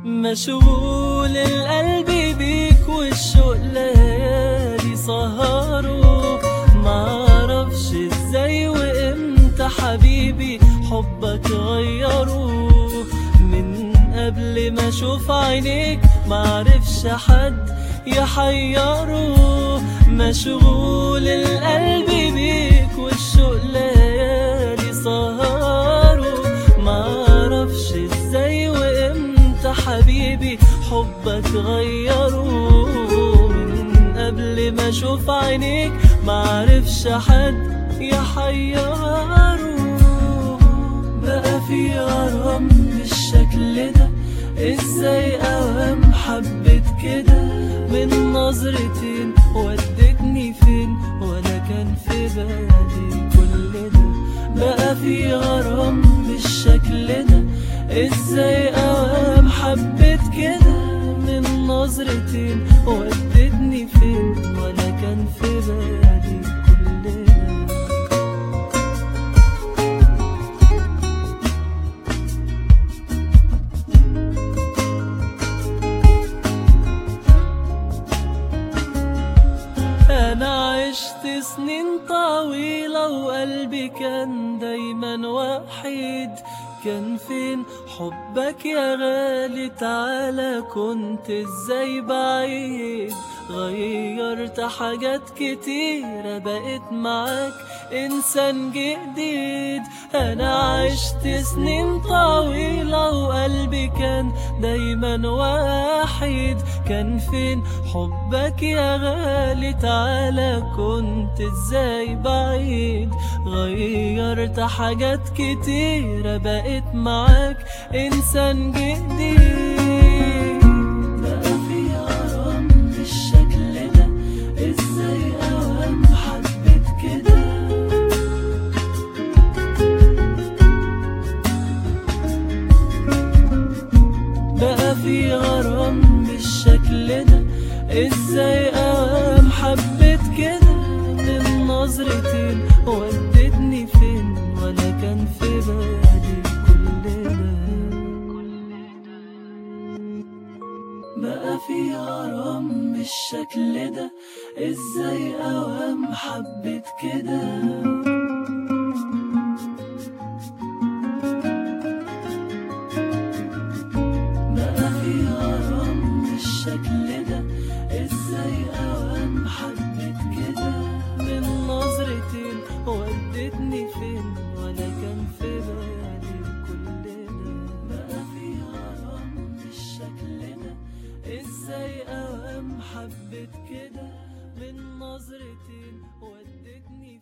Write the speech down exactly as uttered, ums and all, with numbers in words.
مشغول القلب بيك والشوق ليالي سهروا، معرفش ازاي وامتى حبيبي حبك غيروا. من قبل ما اشوف عينيك معرفش حد يحيروا. مشغول القلب بيك والشوق ليالي سهروا، معرفش ازاي وامتى حبيبي حبك غيروا. من قبل ما اشوف عينيك معرفش حد يحيروا. بقى في غرام بالشكل ده، ازاي اوام حبيت كده؟ من نظرتين ودتني فين وانا كان في بالي كل ده. بقى في غرام بالشكل ده، ازاي اوام حبيت كده؟ من نظرتين ودتني فين وانا كان في بالي كل ده. أنا عشت سنين طويلة وقلبي كان دايما وحيد. كان فين حبك يا غالي؟ تعالى كنت ازاي بعيد؟ غيرت حاجات كتيرة بقيت معاك إنسان جديد. أنا عشت سنين طويلة وقلبي كان دايما وحيد. كان فين حبك يا غالي؟ تعالى كنت ازاي بعيد؟ غيرت حاجات كتيرة بقيت معاك إنسان جديد. بقى في غرام بالشكل ده، ازاي اوام حبيت كده؟ بقى في غرام بالشكل ده، ازاي اوام حبيت كده؟ من نظرتين ودتني فين وانا كان في بالي كل ده. بقى في غرام بالشكل ده، ازاي اوام حبيت كده؟ بقى في غرام بالشكل ده، ازاي اوام حبيت كده؟ من نظرتين ودتني فين وانا كان في بالي كل ده. بقى في غرام بالشكل ده، ازاي اوام حبيت كده؟ من نظرتين ودتني